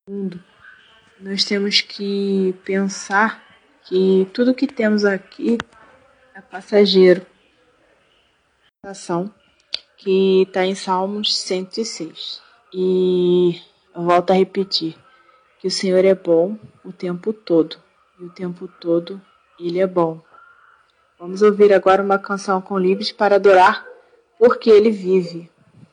mundo, nós temos que pensar que tudo que temos aqui é passageiro. Que está em Salmos 106. E eu volto a repetir que o Senhor é bom o tempo todo. E o tempo todo Ele é bom. Vamos ouvir agora uma canção com Libes para adorar porque Ele vive.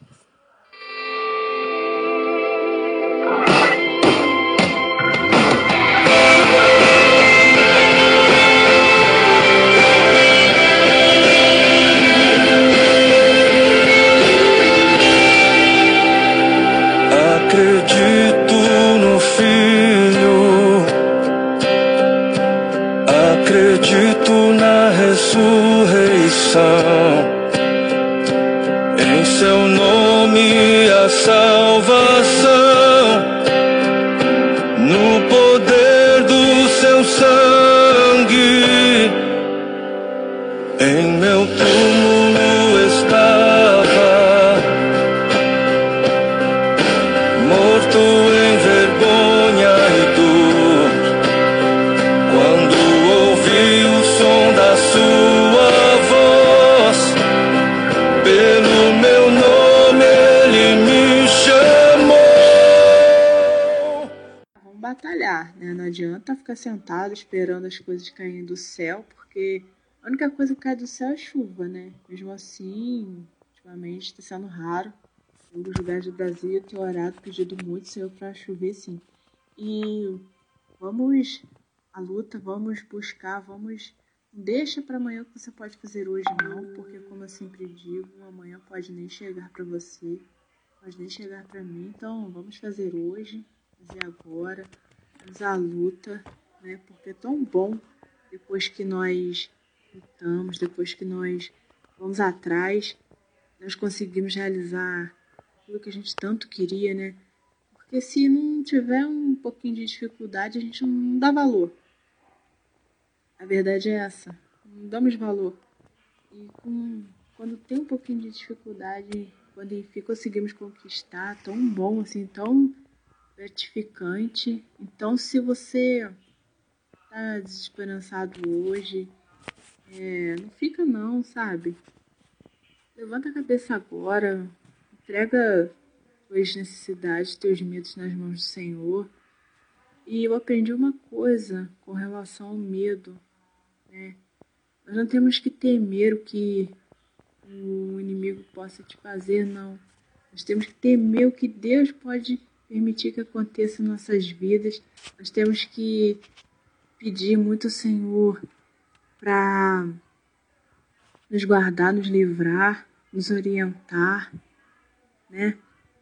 Acredito no Filho, acredito na ressurreição, em seu nome a salvação, no poder do seu sangue, em meu túmulo estava morto em vergonha e dor, quando ouvi o som da sua voz, pelo meu nome ele me chamou. Vamos batalhar, né? Não adianta ficar sentado esperando as coisas caírem do céu, porque a única coisa que cai do céu é chuva, né? Mesmo assim, ultimamente está sendo raro. Em alguns lugares do Brasil eu tenho orado, pedido muito, Senhor, para chover sim. E vamos à luta, vamos buscar, vamos... Não deixa para amanhã o que você pode fazer hoje não, porque como eu sempre digo, amanhã pode nem chegar para você, pode nem chegar para mim. Então vamos fazer hoje, fazer agora, vamos à luta, né? Porque é tão bom depois que nós lutamos, depois que nós vamos atrás, nós conseguimos realizar aquilo que a gente tanto queria, né? Porque se não tiver um pouquinho de dificuldade, a gente não dá valor. A verdade é essa, não damos valor. E quando tem um pouquinho de dificuldade, quando enfim conseguimos conquistar, tão bom assim, tão gratificante. Então, se você está desesperançado hoje, não fica não, sabe? Levanta a cabeça agora, entrega tuas necessidades, teus medos nas mãos do Senhor. E eu aprendi uma coisa com relação ao medo, né? Nós não temos que temer o que o inimigo possa te fazer, não. Nós temos que temer o que Deus pode permitir que aconteça em nossas vidas. Nós temos que pedir muito ao Senhor para nos guardar, nos livrar, nos orientar, né?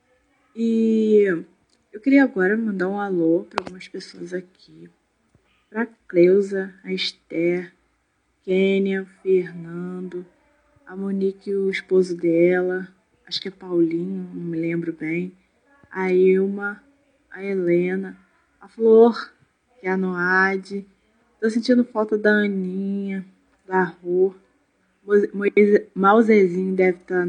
E eu queria agora mandar um alô para algumas pessoas aqui. Para a Cleusa, a Esther, Kênia, o Fernando, a Monique e o esposo dela, acho que é Paulinho, não me lembro bem, a Ilma, a Helena, a Flor, que é a Noade. Tô sentindo falta da Aninha, da Rô. Mauzezinho deve estar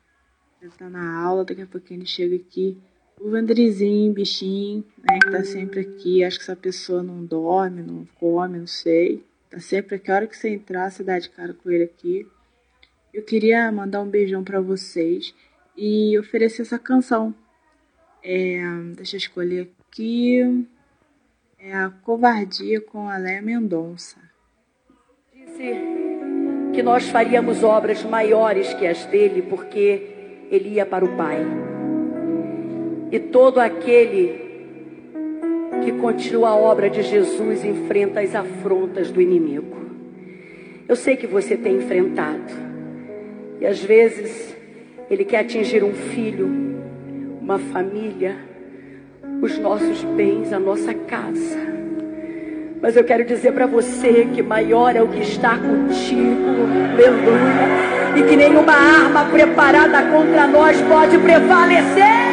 na aula, daqui a pouquinho ele chega aqui. O Vandrizinho, bichinho, né, que tá sempre aqui. Acho que essa pessoa não dorme, não come, não sei. Tá sempre aqui. A hora que você entrar, você dá de cara com ele aqui. Eu queria mandar um beijão pra vocês e oferecer essa canção. Deixa eu escolher aqui. É a Covardia com a Léa Mendonça. Disse que nós faríamos obras maiores que as dele, porque ele ia para o Pai. E todo aquele que continua a obra de Jesus enfrenta as afrontas do inimigo. Eu sei que você tem enfrentado. E às vezes ele quer atingir um filho, uma família, os nossos bens, a nossa casa. Mas eu quero dizer para você que maior é o que está contigo, aleluia, e que nenhuma arma preparada contra nós pode prevalecer.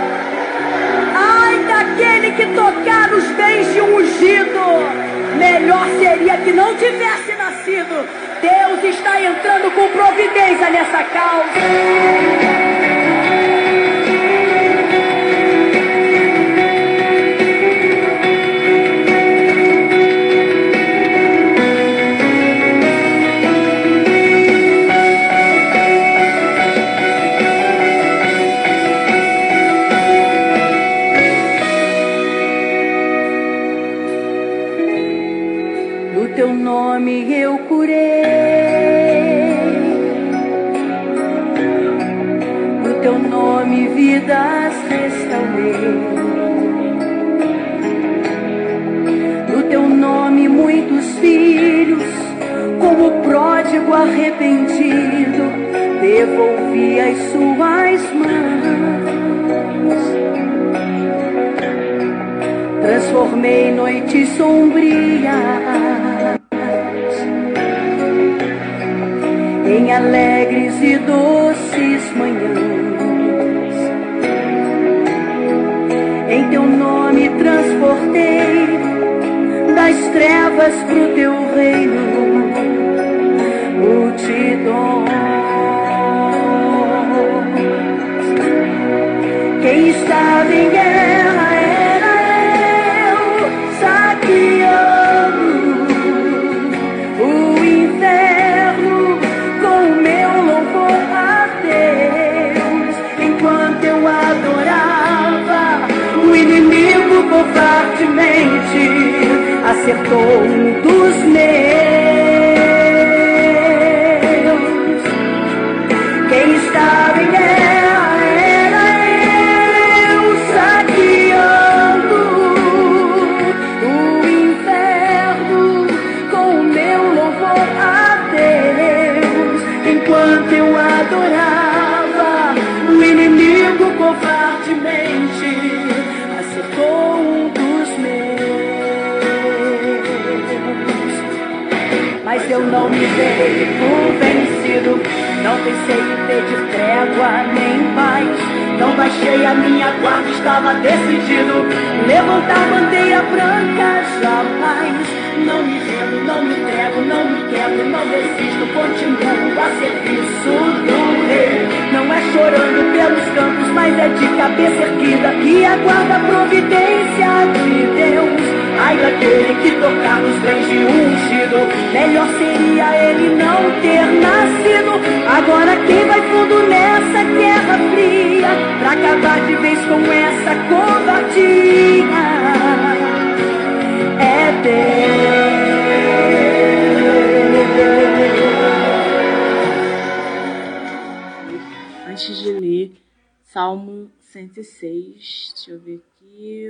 Ai daquele que tocar os bens de um ungido, melhor seria que não tivesse nascido. Deus está entrando com providência nessa causa. nome eu curei, no teu nome vidas restaurei, no teu nome muitos filhos, como pródigo arrependido, devolvi as suas mãos. Transformei noites sombrias em alegres e doces manhãs. Em teu nome transportei das trevas pro teu reino multidões. Quem estava em guerra era eu, saqueando o inferno com o meu louvor a Deus. Enquanto eu adorava, o inimigo covardemente acertou um dos meus. Quem estava em guerra era eu, saqueando o inferno com o meu louvor a Deus. Enquanto eu adorava, o inimigo covardemente acertou um dos meus. Mas eu não me dei por vencido, não pensei em pedir trégua nem paz, não baixei a minha guarda, estava decidido levantar bandeira branca jamais. Não me rendo, não me entrego, não me quebro, não desisto, continuo a serviço do rei. Não é chorando pelos campos, mas é de cabeça erguida que aguarda a providência de Deus. Ai daquele que tocar nos bens de ungido, melhor seria ele não ter nascido. Agora quem vai fundo nessa guerra fria, pra acabar de vez com essa covardia, é Deus. Antes de ler Salmo 106, deixa eu ver aqui.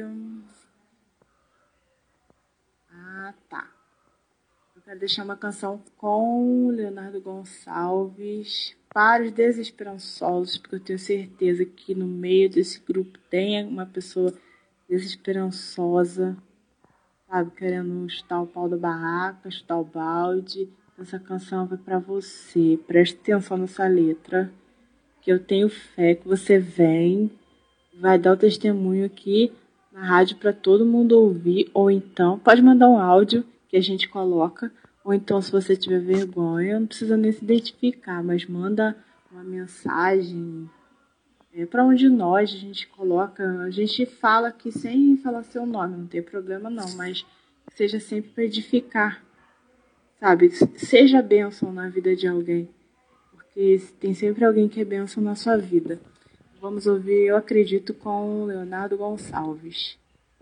Tá. Eu quero deixar uma canção com Leonardo Gonçalves para os desesperançosos, porque eu tenho certeza que no meio desse grupo tem uma pessoa desesperançosa, sabe, querendo chutar o pau da barraca, chutar o balde. Essa canção vai para você. Preste atenção nessa letra, que eu tenho fé que você vem, vai dar o testemunho aqui na rádio para todo mundo ouvir, ou então pode mandar um áudio que a gente coloca, ou então se você tiver vergonha, não precisa nem se identificar, mas manda uma mensagem para um de nós, a gente coloca, a gente fala aqui sem falar seu nome, não tem problema não, mas que seja sempre para edificar, sabe? Seja bênção na vida de alguém, porque tem sempre alguém que é bênção na sua vida. Vamos ouvir Eu Acredito com Leonardo Gonçalves.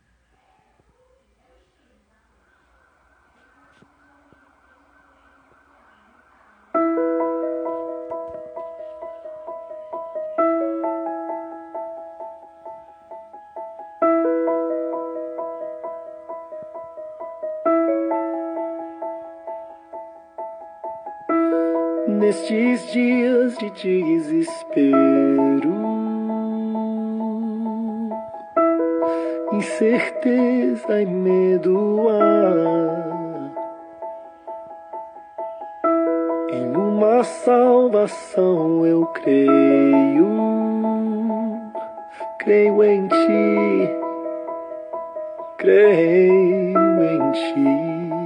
Nestes dias de desespero, incerteza e medo há, em uma salvação eu creio em ti, creio em ti.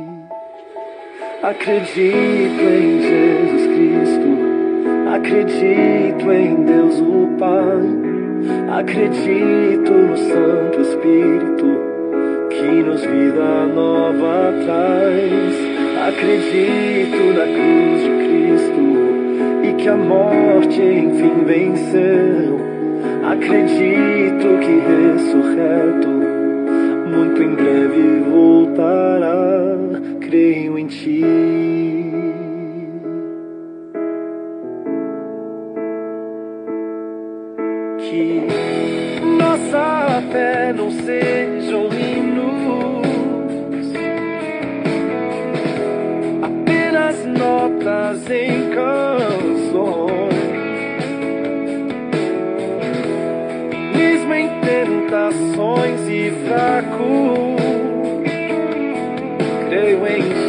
Acredito em Jesus Cristo, acredito em Deus o Pai, acredito no Santo Espírito que nos vida nova traz. Acredito na cruz de Cristo e que a morte enfim venceu. Acredito que ressurreto muito em breve voltará. Creio em ti. sejam hinos, apenas notas em canções, mesmo em tentações e fraco, creio em ti.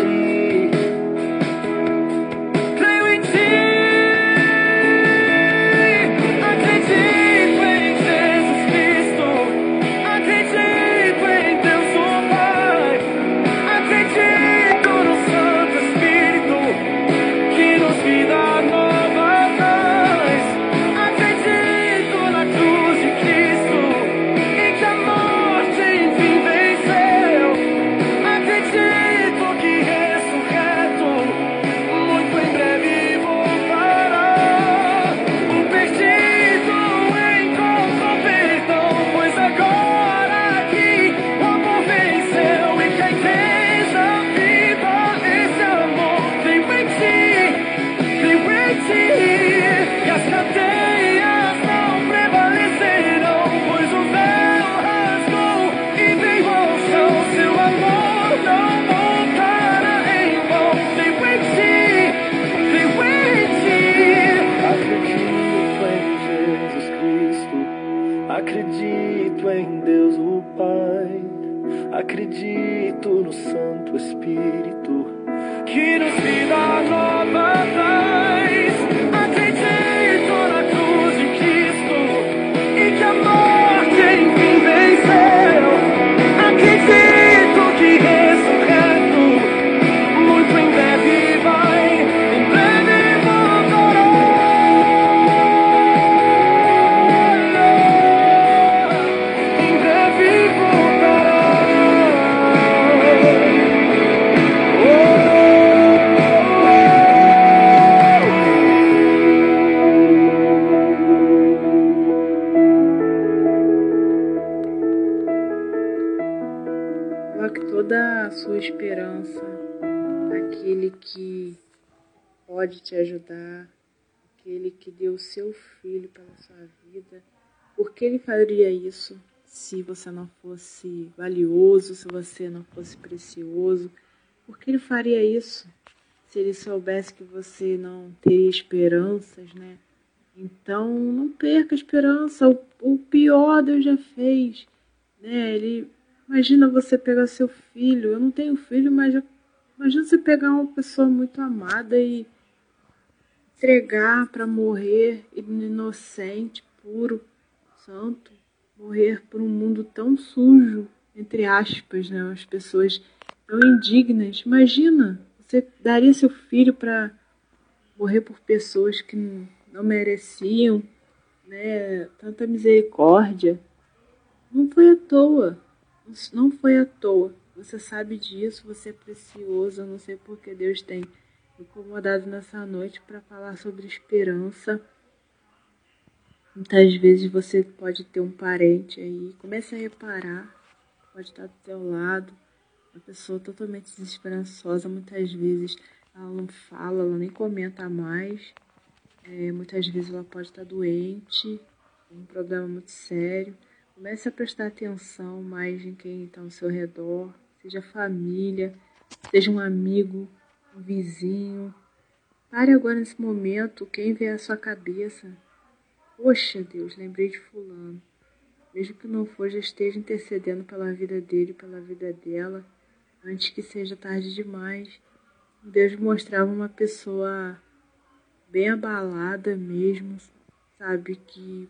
Acredito em Deus o Pai, acredito no Santo Espírito, que nos dá nova paz. Acredito na cruz de Cristo e que a morte enfim venceu. Acredito que ressurreto, muito em breve vai, em breve voltará. Coloque toda a sua esperança naquele que pode te ajudar, aquele que deu o seu filho pela sua vida. Por que ele faria isso se você não fosse valioso, se você não fosse precioso? Por que ele faria isso se ele soubesse que você não teria esperanças, né? Então, não perca a esperança. O pior Deus já fez, né? Imagina você pegar seu filho. Eu não tenho filho, mas imagina você pegar uma pessoa muito amada e entregar para morrer, inocente, puro, santo, morrer por um mundo tão sujo, entre aspas, né? As pessoas tão indignas. Imagina, você daria seu filho para morrer por pessoas que não mereciam, né? Tanta misericórdia. Não foi à toa. Não foi à toa. Você sabe disso, você é precioso. Eu não sei porque Deus tem incomodado nessa noite para falar sobre esperança. Muitas vezes você pode ter um parente aí. Comece a reparar. Pode estar do seu lado. Uma pessoa totalmente desesperançosa. Muitas vezes ela não fala, ela nem comenta mais. Muitas vezes ela pode estar doente, um problema muito sério. Comece a prestar atenção mais em quem está ao seu redor, seja família, seja um amigo, um vizinho. Pare agora nesse momento, quem vier à sua cabeça. Poxa Deus, lembrei de fulano. Mesmo que não for, já esteja intercedendo pela vida dele, pela vida dela, antes que seja tarde demais. Deus mostrava uma pessoa bem abalada mesmo, sabe, que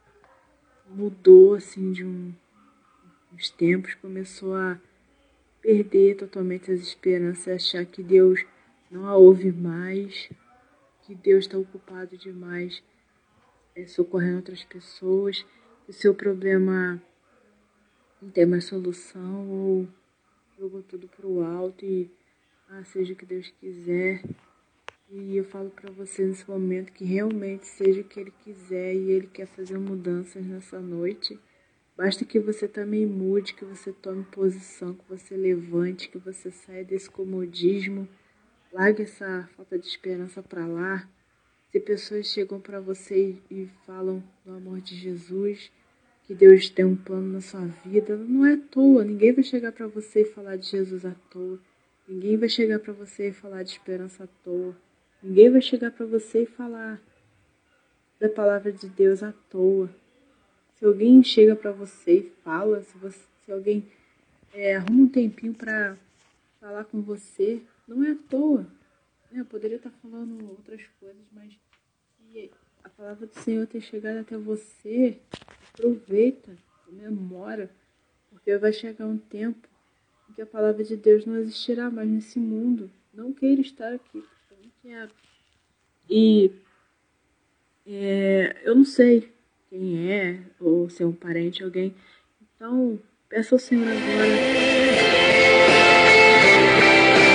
mudou assim de uns tempos, começou a perder totalmente as esperanças, achar que Deus não a ouve mais, que Deus está ocupado demais socorrendo outras pessoas, que o seu problema não tem mais solução, ou jogou tudo para o alto e seja o que Deus quiser. E eu falo para você nesse momento que realmente seja o que Ele quiser e Ele quer fazer mudanças nessa noite. Basta que você também mude, que você tome posição, que você levante, que você saia desse comodismo, largue essa falta de esperança para lá. Se pessoas chegam para você e falam do amor de Jesus, que Deus tem um plano na sua vida, não é à toa. Ninguém vai chegar para você e falar de Jesus à toa. Ninguém vai chegar para você e falar de esperança à toa. Ninguém vai chegar para você e falar da palavra de Deus à toa. Se alguém chega para você e fala, se alguém arruma um tempinho para falar com você, não é à toa. Eu poderia estar falando outras coisas, mas se a palavra do Senhor ter chegado até você, aproveita, comemora, porque vai chegar um tempo em que a palavra de Deus não existirá mais nesse mundo. Não queira estar aqui, porque eu não quero. E eu não sei quem é, ou se é um parente, alguém. Então, peça ao Senhor agora